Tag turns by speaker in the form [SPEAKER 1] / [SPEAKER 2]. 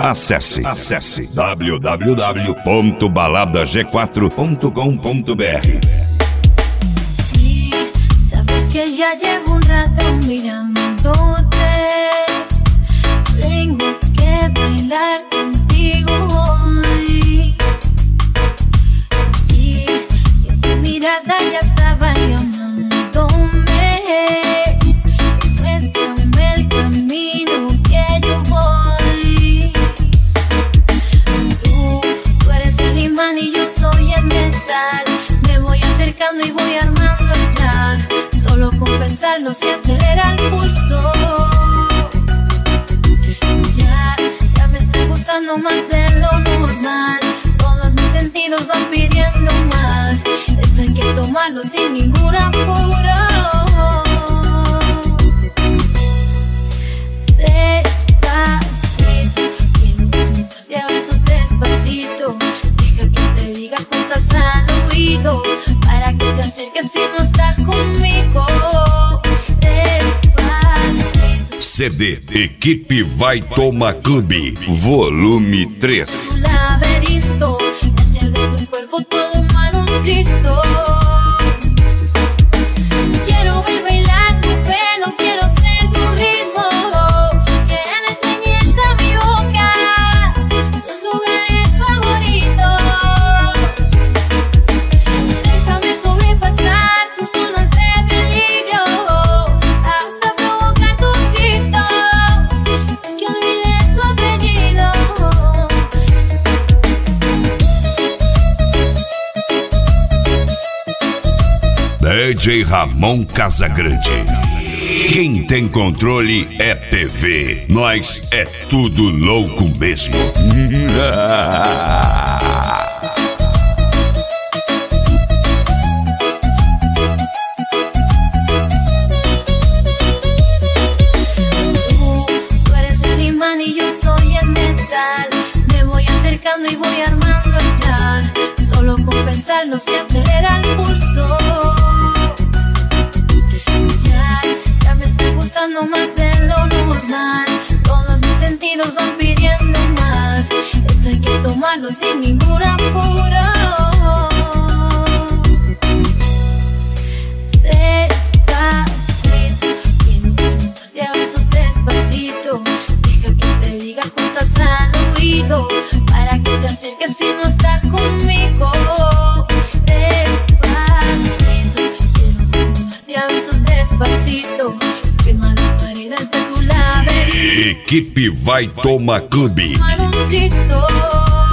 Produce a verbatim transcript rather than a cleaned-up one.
[SPEAKER 1] Acesse, acesse w w w ponto balada g quatro ponto com ponto b r.
[SPEAKER 2] Sí, sabes que ya llevo un rato mirándote. Tengo que bailar contigo hoy. Y tu mirada ya estaba llamándome. Muéstrame el camino que yo voy. Tú, tú eres el imán y yo soy el metal. Me voy acercando y voy armando el plan. Solo con pensarlo se acelera el pulso. Ya, ya me está gustando más de lo normal. Todos mis sentidos van pidiendo más. Esto hay que tomarlo sin ningún apuro. Despacito, quiero desnudarte a besos despacito. Deja que te diga cosas al oído, para que te acerques si no estás conmigo. Despacito.
[SPEAKER 1] C D Equipe Vai Toma Clube, volume três.
[SPEAKER 2] Tu laberinto, y hacer de tu cuerpo todo un manuscrito. Quiero ver bailar tu pelo, quiero ser tu ritmo. Que le enseñes a mi boca tus lugares favoritos. Déjame sobrepasar tus zonas de peligro, hasta provocar tus gritos, que olvides tu apellido.
[SPEAKER 1] D J Ramon Casagrande. Quem tem controle é T V. Nós é tudo louco mesmo.
[SPEAKER 2] Tú, tú eres el imán y yo soy el metal. Me voy acercando y voy armando el plan. Solo con pensarlo se acelera el pulso. Ya, ya me está gustando más de lo normal. Todos mis sentidos van pidiendo más. Esto hay que tomarlo sin ningún apuro. Despacito, quiero desnudarte a besos despacito. Deja que te diga cosas al oído, para que te acerques si no estás conmigo. Despacito, quiero desnudarte a besos despacito. Firma las paredes de tu laberinto.
[SPEAKER 1] Equipe Vai Toma Clube.
[SPEAKER 2] Manuscrito.